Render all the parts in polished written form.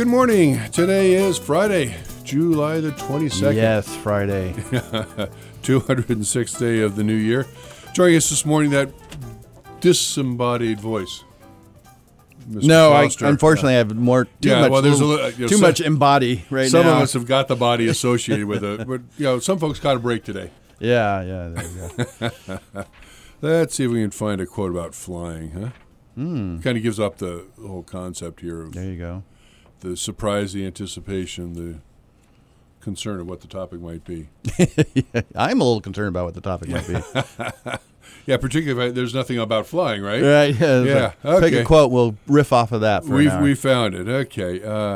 Good morning. Today is Friday, July the 22nd. Yes, Friday. 206th day of the new year. Joining us this morning, that disembodied voice. Mr. No, Foster. unfortunately, I have too much embody right some now. of us have got the body associated with it, but some folks got a break today. Yeah, there you go. Let's see if we can find a quote about flying, huh? Kind of gives up the whole concept here of There you go. the surprise, the anticipation, the concern of what the topic might be. I'm a little concerned about what the topic might be. Yeah, particularly if there's nothing about flying, right? Right? Yeah. Pick Okay. a quote. We'll riff off of that for an hour. We found it. Okay.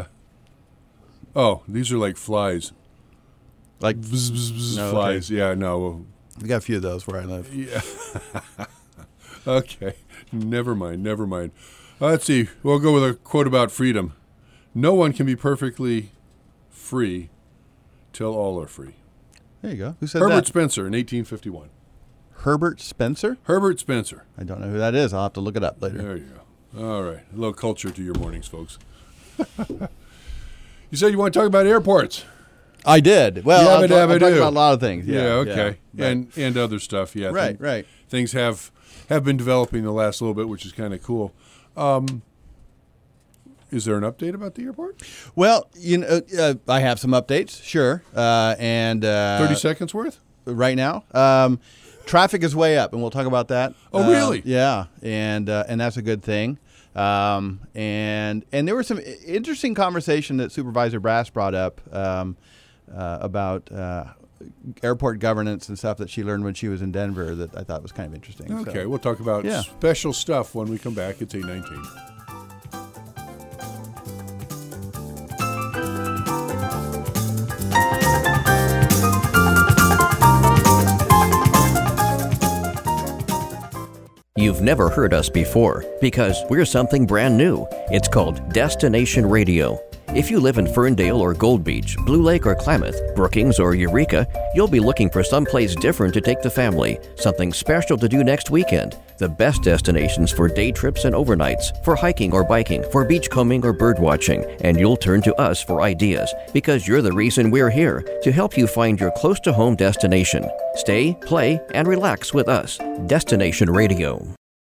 These are like flies. Like Bzz, bzz, bzz, No, flies. Yeah, no. we got a few of those where I live. Yeah. Okay. Never mind. Let's see. We'll go with a quote about freedom. No one can be perfectly free till all are free. There you go. Who said Herbert that? Spencer in 1851. Herbert Spencer? Herbert Spencer. I don't know who that is. I'll have to look it up later. There you go. All right. A little culture to your mornings, folks. You said you want to talk about airports. I did. Well, I'll talk Yabba-dabba-doo. about a lot of things. Yeah, okay. Yeah, And other stuff, yeah. right. Things have been developing the last little bit, which is kind of cool. Is there an update about the airport? Well, I have some updates, sure. 30 seconds worth? Right now. Traffic is way up, and we'll talk about that. Oh, really? Yeah, and that's a good thing. And there was some interesting conversation that Supervisor Brass brought up about airport governance and stuff that she learned when she was in Denver that I thought was kind of interesting. Okay, So, we'll talk about Yeah. special stuff when we come back. It's 8:19. You've never heard us before because we're something brand new. It's called Destination Radio. If you live in Ferndale or Gold Beach, Blue Lake or Klamath, Brookings or Eureka, you'll be looking for someplace different to take the family, something special to do next weekend. The best destinations for day trips and overnights, for hiking or biking, for beachcombing or bird watching, and you'll turn to us for ideas because you're the reason we're here, to help you find your close-to-home destination. Stay, play, and relax with us. Destination Radio.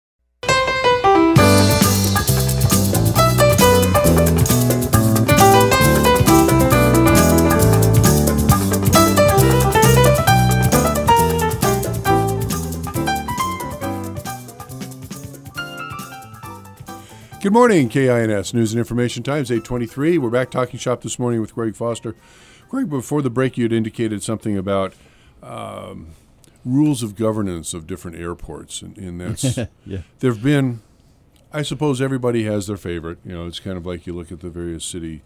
Good morning, KINS News and Information Times, 8:23. We're back talking shop this morning with Greg Foster. Greg, before the break, you had indicated something about rules of governance of different airports, and that's Yeah. there have been. I suppose everybody has their favorite. It's kind of like you look at the various city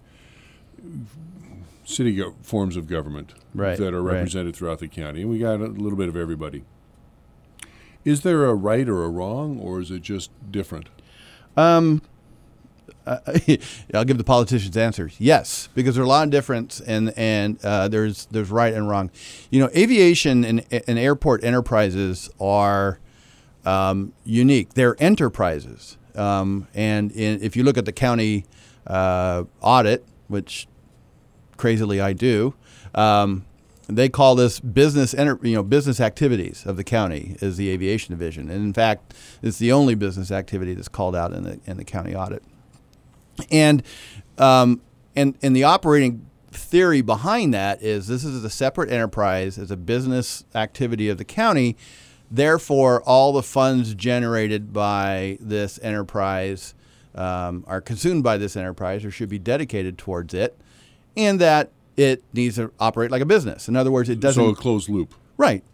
forms of government Right, that are right. represented throughout the county, and we got a little bit of everybody. Is there a right or a wrong, or is it just different? I'll give the politicians answers. Yes, because there's a lot of difference, and there's right and wrong. Aviation and airport enterprises are unique. They're enterprises, if you look at the county audit, which crazily I do, they call this business activities of the county is the aviation division, and in fact, it's the only business activity that's called out in the county audit. And the operating theory behind that is this is a separate enterprise, it's a business activity of the county. Therefore, all the funds generated by this enterprise are consumed by this enterprise or should be dedicated towards it, and that it needs to operate like a business. In other words, it doesn't. So a closed loop. Right.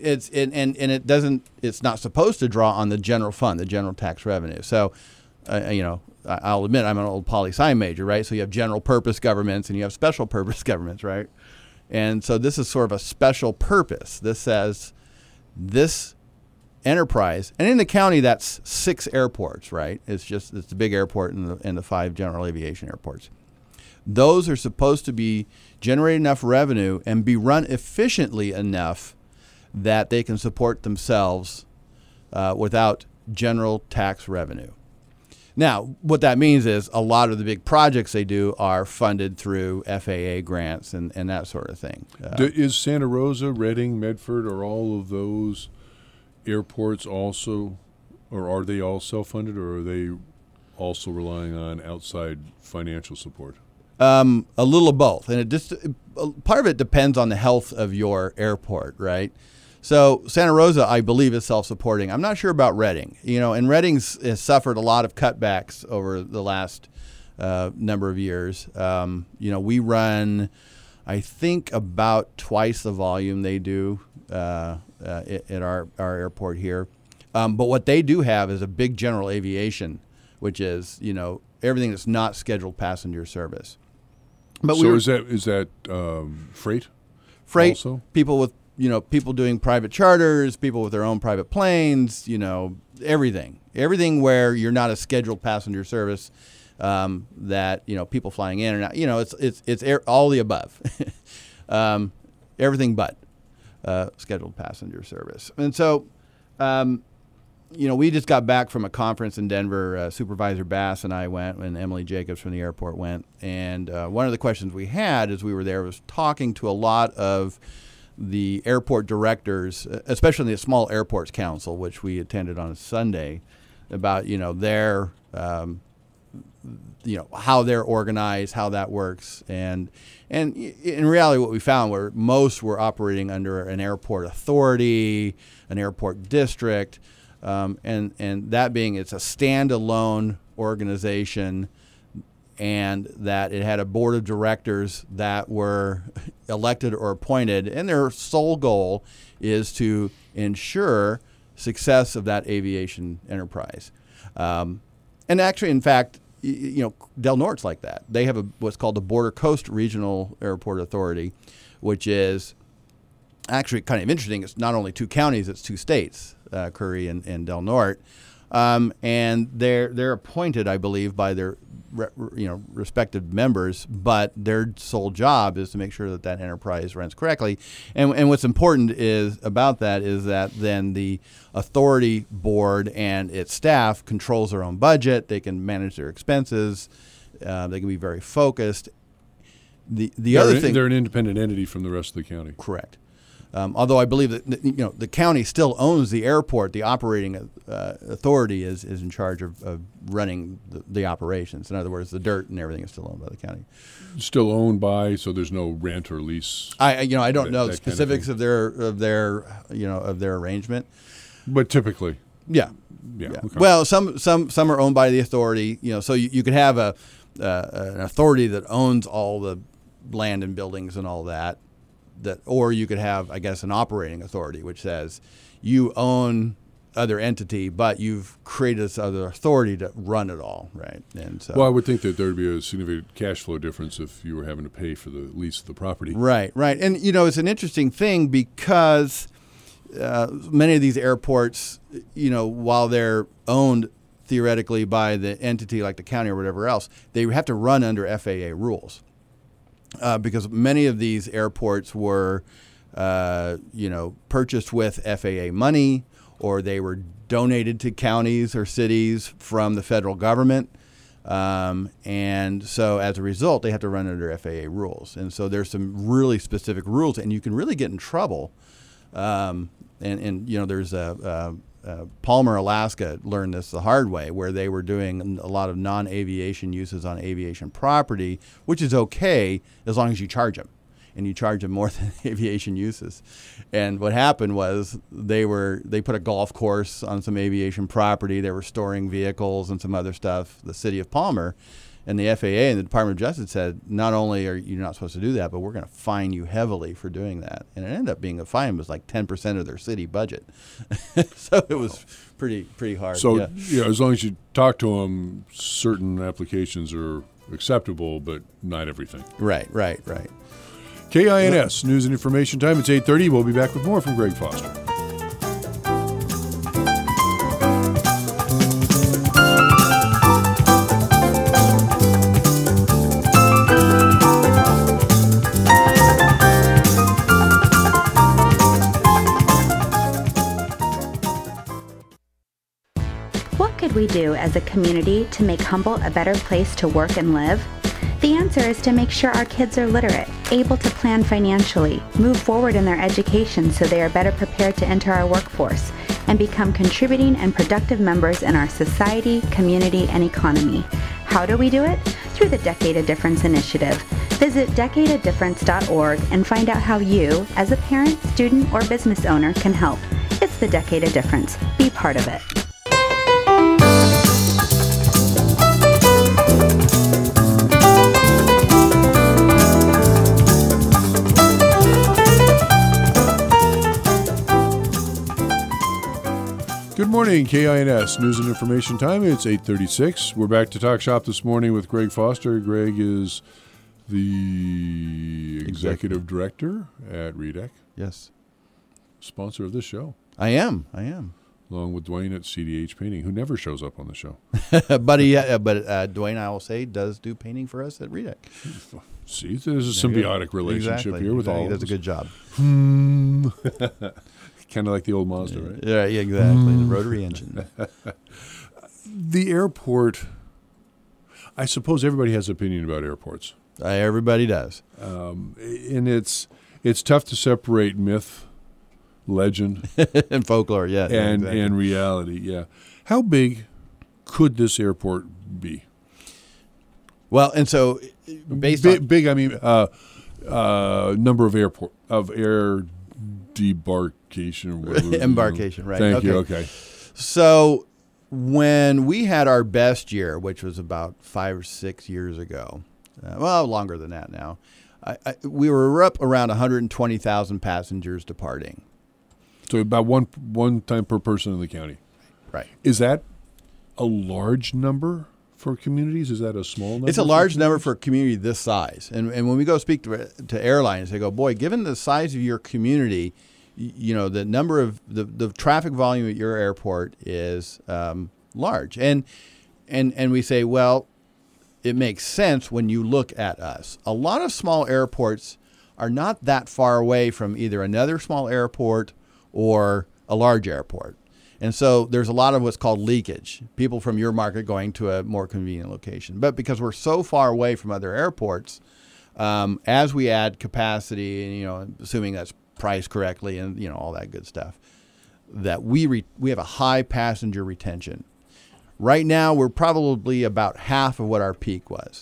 It's not supposed to draw on the general fund, the general tax revenue. So, I'll admit I'm an old poli-sci major, right? So you have general purpose governments and you have special purpose governments, right? And so this is sort of a special purpose. This says this enterprise, and in the county that's 6 airports, right? It's the big airport and the 5 general aviation airports. Those are supposed to be generate enough revenue and be run efficiently enough that they can support themselves without general tax revenue. Now, what that means is a lot of the big projects they do are funded through FAA grants and that sort of thing. Is Santa Rosa, Redding, Medford, are all of those airports also, or are they all self-funded, or are they also relying on outside financial support? A little of both, and part of it depends on the health of your airport, right? So Santa Rosa, I believe, is self-supporting. I'm not sure about Redding. And Redding has suffered a lot of cutbacks over the last number of years. We run, I think, about twice the volume they do at our airport here. But what they do have is a big general aviation, which is everything that's not scheduled passenger service. But so is that freight? Freight. Also? People with people doing private charters, people with their own private planes. Everything where you're not a scheduled passenger service. That people flying in and out. It's all the above. Everything but scheduled passenger service. And so, we just got back from a conference in Denver. Supervisor Bass and I went, and Emily Jacobs from the airport went. And one of the questions we had as we were there was talking to a lot of the airport directors, especially the Small Airports Council, which we attended on a Sunday, about their how they're organized, how that works, and in reality, what we found were most were operating under an airport authority, an airport district, and that being it's a standalone organization, and that it had a board of directors that were elected or appointed, and their sole goal is to ensure success of that aviation enterprise. And actually, in fact, Del Norte's like that. They have what's called the Border Coast Regional Airport Authority, which is actually kind of interesting. It's not only 2 counties, it's 2 states, Curry and Del Norte. And they're appointed, I believe, by their respective members, but their sole job is to make sure that enterprise runs correctly. And what's important about that is that then the authority board and its staff controls their own budget. They can manage their expenses. They can be very focused. The other thing, they're an independent entity from the rest of the county. Correct. Although I believe that the county still owns the airport, the operating authority is in charge of running the operations. In other words, the dirt and everything is still owned by the county. Still owned by, so there's no rent or lease. I don't know the specifics of their arrangement, but typically, yeah. Okay. Well, some are owned by the authority. So you could have an authority that owns all the land and buildings and all that. Or you could have, I guess, an operating authority, which says you own other entity, but you've created this other authority to run it all, right? And so, well, I would think that there would be a significant cash flow difference if you were having to pay for the lease of the property. Right. And it's an interesting thing because many of these airports, while they're owned theoretically by the entity like the county or whatever else, they have to run under FAA rules. Because many of these airports were, purchased with FAA money, or they were donated to counties or cities from the federal government. And so as a result, they have to run under FAA rules. And so there's some really specific rules, and you can really get in trouble. There's Palmer, Alaska learned this the hard way, where they were doing a lot of non-aviation uses on aviation property, which is okay as long as you charge them, and you charge them more than aviation uses. And what happened was they put a golf course on some aviation property. They were storing vehicles and some other stuff. The city of Palmer and the FAA and the Department of Justice said, not only are you not supposed to do that, but we're going to fine you heavily for doing that. And it ended up being a fine was like 10% of their city budget. So it was pretty hard. So as long as you talk to them, certain applications are acceptable, but not everything. Right. KINS News and Information Time. It's 8:30. We'll be back with more from Greg Foster. we do as a community to make Humboldt a better place to work and live? The answer is to make sure our kids are literate, able to plan financially, move forward in their education so they are better prepared to enter our workforce, and become contributing and productive members in our society, community, and economy. How do we do it? Through the Decade of Difference initiative. Visit decadeofdifference.org and find out how you, as a parent, student, or business owner, can help. It's the Decade of Difference. Be part of it. Good morning, KINS News and Information Time. It's 8:36. We're back to Talk Shop this morning with Greg Foster. Greg is the Executive Director at REDEC. Yes. Sponsor of this show. I am. Along with Dwayne at CDH Painting, who never shows up on the show. but Dwayne, I will say, does do painting for us at REDEC. See, there's a symbiotic relationship here with all of us. He does a good job. Kind of like the old Mazda, right? Yeah, exactly. The rotary engine. The airport, I suppose everybody has an opinion about airports. Everybody does. And it's tough to separate myth, legend, and folklore, and reality, yeah. How big could this airport be? Well, and so based on big, I mean, number of air debarkation or whatever. Embarkation, right? Thank you. Okay. So when we had our best year, which was about 5 or 6 years ago, longer than that now, we were up around 120,000 passengers departing. So about one time per person in the county. Right. Is that a large number for communities? Is that a small number? It's a large number for a community this size. And when we go speak to airlines, they go, boy, given the size of your community, you know, the number of the traffic volume at your airport is large. And we say, well, it makes sense when you look at us. A lot of small airports are not that far away from either another small airport or a large airport. And so there's a lot of what's called leakage, people from your market going to a more convenient location. But because we're so far away from other airports, as we add capacity, and, you know, assuming that's priced correctly and, you know, all that good stuff, that we have a high passenger retention. Right now, we're probably about half of what our peak was.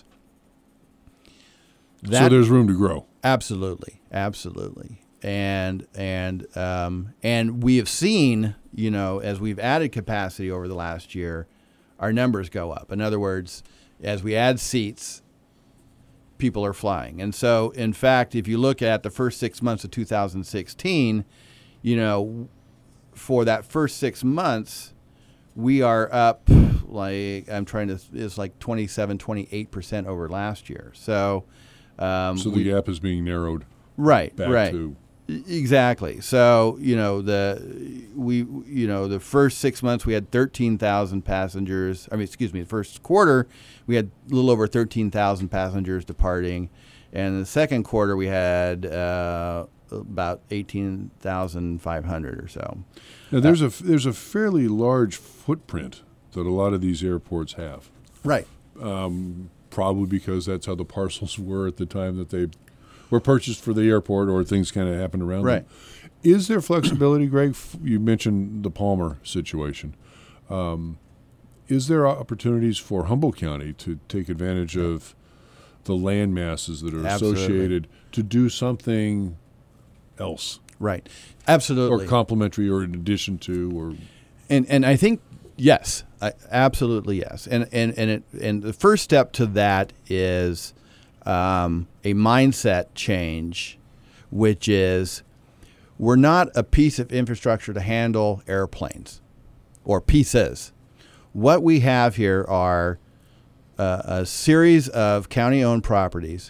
So there's room to grow. Absolutely. And we have seen, you know, as we've added capacity over the last year, our numbers go up. In other words, as we add seats, people are flying. And so, in fact, if you look at the first 6 months of 2016, you know, for that first 6 months, we are up it's like 27, 28% over last year. So the gap is being narrowed. Right. To Exactly. So, you know, the first 6 months we had 13,000 passengers. The first quarter we had a little over 13,000 passengers departing, and the second quarter we had about 18,500 or so. Now there's a fairly large footprint that a lot of these airports have. Right. Probably because that's how the parcels were at the time that they were purchased for the airport, or things kind of happened around them. Is there flexibility, Greg? You mentioned the Palmer situation. Is there opportunities for Humboldt County to take advantage of the land masses that are associated to do something else? Right. Absolutely. Or complementary, or in addition to, or and I think yes, absolutely yes. And the first step to that is a mindset change, which is we're not a piece of infrastructure to handle airplanes or pieces. What we have here are a series of county-owned properties,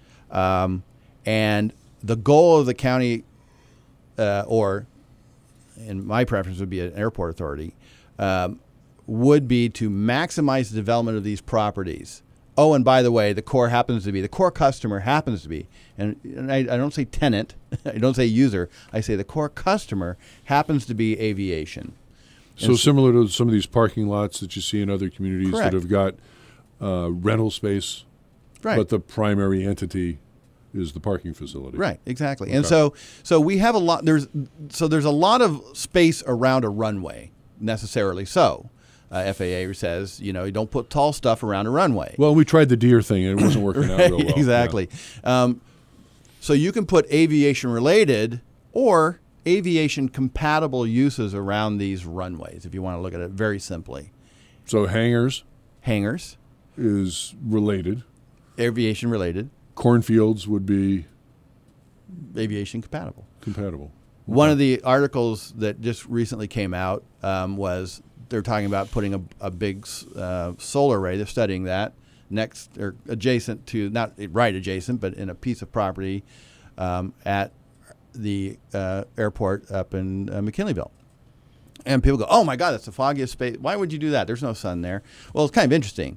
and the goal of the county, or in my preference would be an airport authority, would be to maximize the development of these properties. Oh, and by the way, the core customer happens to be, and I don't say tenant, I don't say user, I say the core customer happens to be aviation. So similar to some of these parking lots that you see in other communities Correct. that have got rental space, Right. but the primary entity is the parking facility. Right, exactly. Okay. And so we have a lot. There's a lot of space around a runway, necessarily. So FAA says, you don't put tall stuff around a runway. Well, we tried the deer thing and it wasn't working out real well. Exactly. So you can put aviation related or aviation compatible uses around these runways, if you want to look at it very simply. So hangars Hangars, is related. aviation related, Cornfields would be aviation compatible. compatible. One of the articles that just recently came out was they're talking about putting a big solar array. They're studying that next or adjacent to, not right adjacent, but in a piece of property at the airport up in McKinleyville. And people go, oh my God, that's the foggiest space. Why would you do that? There's no sun there. Well, it's kind of interesting.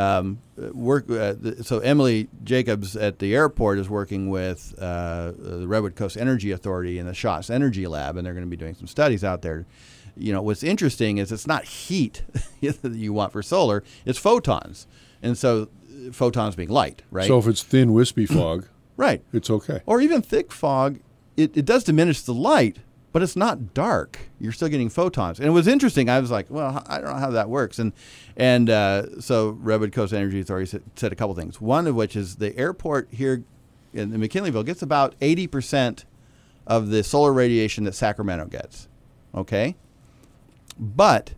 So Emily Jacobs at the airport is working with the Redwood Coast Energy Authority and the Schatz Energy Lab, and they're going to be doing some studies out there. What's interesting is it's not heat that you want for solar, it's photons. And so photons being light, right? So if it's thin, wispy fog, right. it's okay. Or even thick fog, it does diminish the light, but it's not dark. You're still getting photons. And it was interesting. I was like, well, I don't know how that works. And so Redwood Coast Energy Authority said a couple things. One of which is the airport here in McKinleyville gets about 80% of the solar radiation that Sacramento gets. Okay? But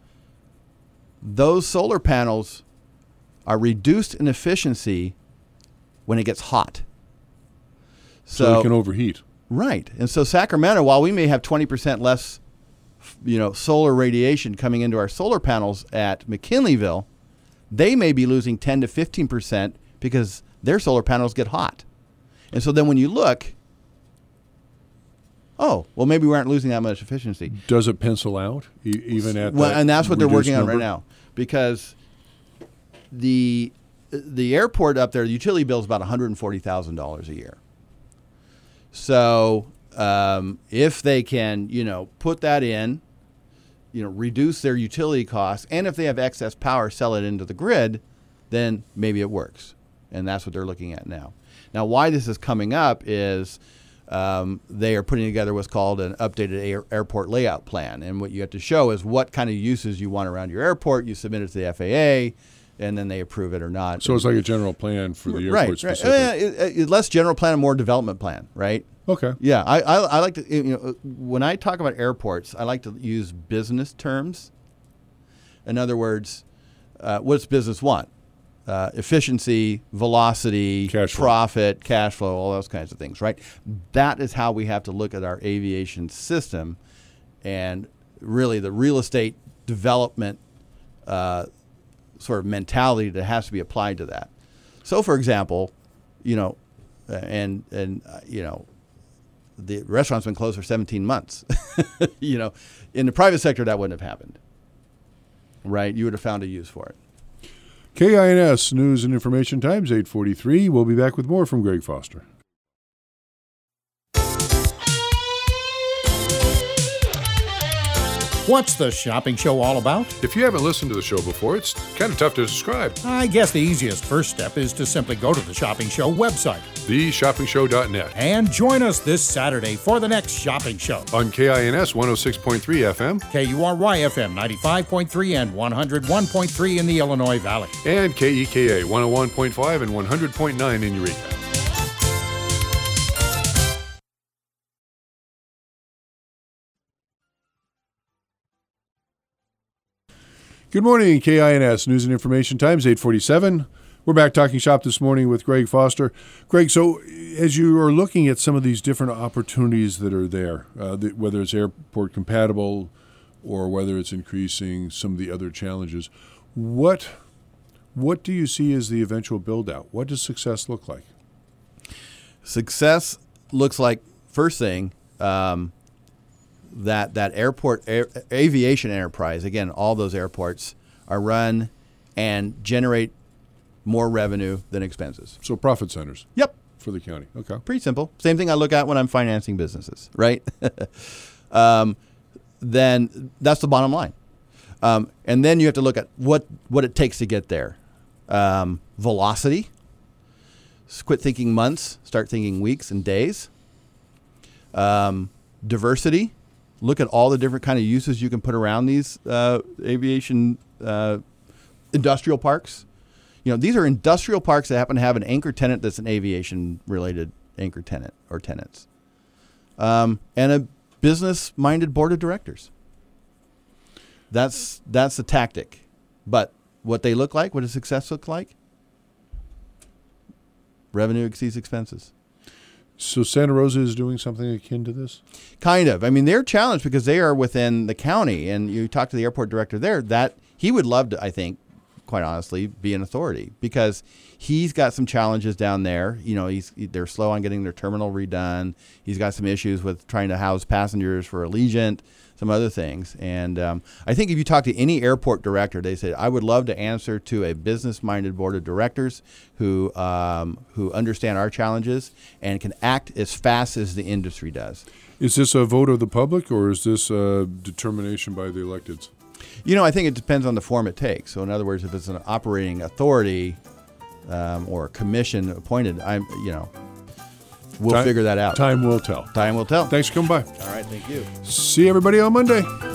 those solar panels are reduced in efficiency when it gets hot. So it can overheat. Right. And so Sacramento, while we may have 20% less, solar radiation coming into our solar panels at McKinleyville, they may be losing 10 to 15% because their solar panels get hot. And so then when you look, maybe we aren't losing that much efficiency. Does it pencil out even at Well, that and that's what they're reduced working on number? right now, because the airport up there, the utility bill is about $140,000 a year. So if they can, put that in, reduce their utility costs, and if they have excess power, sell it into the grid, then maybe it works. And that's what they're looking at now. Now, why this is coming up is they are putting together what's called an updated airport layout plan. And what you have to show is what kind of uses you want around your airport. You submit it to the FAA, and then they approve it or not. So it's like a general plan for the airport specific. Less general plan and more development plan, right? Okay. Yeah, I like to, when I talk about airports, I like to use business terms. In other words, what does business want? Efficiency, velocity, Cash flow. profit, cash flow, all those kinds of things, right? That is how we have to look at our aviation system, and really the real estate development sort of mentality that has to be applied to that. So, for example, the restaurant's been closed for 17 months. In the private sector, that wouldn't have happened, right? You would have found a use for it. KINS News and Information Times, 8:43. We'll be back with more from Greg Foster. What's the shopping show all about? If you haven't listened to the show before, it's kind of tough to describe. I guess the easiest first step is to simply go to the Shopping Show website TheShoppingShow.net. and join us this Saturday for the next shopping show. On KINS 106.3 FM KURY FM 95.3 and 101.3 in the Illinois Valley. and KEKA 101.5 and 100.9 in Eureka. Good morning, KINS News and Information Times, 8:47. We're back talking shop this morning with Greg Foster. Greg, so as you are looking at some of these different opportunities that are there, whether it's airport compatible or whether it's increasing some of the other challenges, what do you see as the eventual build-out? What does success look like? Success looks like, first thing, that airport aviation enterprise, again, all those airports are run and generate more revenue than expenses. So profit centers Yep. for the county. Okay. Pretty simple. Same thing I look at when I'm financing businesses, right? then that's the bottom line. And then you have to look at what it takes to get there. Velocity. Quit thinking months, start thinking weeks and days. Diversity. Look at all the different kind of uses you can put around these aviation industrial parks. These are industrial parks that happen to have an anchor tenant that's an aviation-related anchor tenant or tenants. And a business-minded board of directors. That's the tactic. But what they look like, what does success look like? Revenue exceeds expenses. So Santa Rosa is doing something akin to this? Kind of. I mean, they're challenged because they are within the county. And you talk to the airport director there, that he would love to, I think, quite honestly, be an authority because he's got some challenges down there. They're slow on getting their terminal redone. He's got some issues with trying to house passengers for Allegiant, some other things. And I think if you talk to any airport director, they say, I would love to answer to a business-minded board of directors who understand our challenges and can act as fast as the industry does. Is this a vote of the public or is this a determination by the electeds? I think it depends on the form it takes. So in other words, if it's an operating authority or a commission appointed, we'll figure that out. Time will tell. Time will tell. Thanks for coming by. All right, thank you. See everybody on Monday.